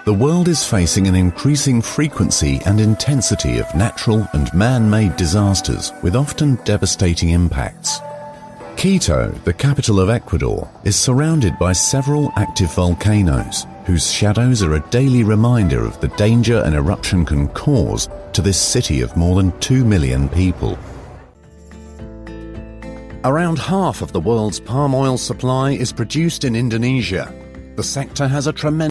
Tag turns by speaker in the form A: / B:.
A: The world is facing an increasing frequency and intensity of natural and man-made disasters with often devastating impacts. Quito, the capital of Ecuador, is surrounded by several active volcanoes, whose shadows are a daily reminder of the danger an eruption can cause to this city of more than 2 million people. Around half of the world's palm oil supply is produced in Indonesia. The sector has a tremendous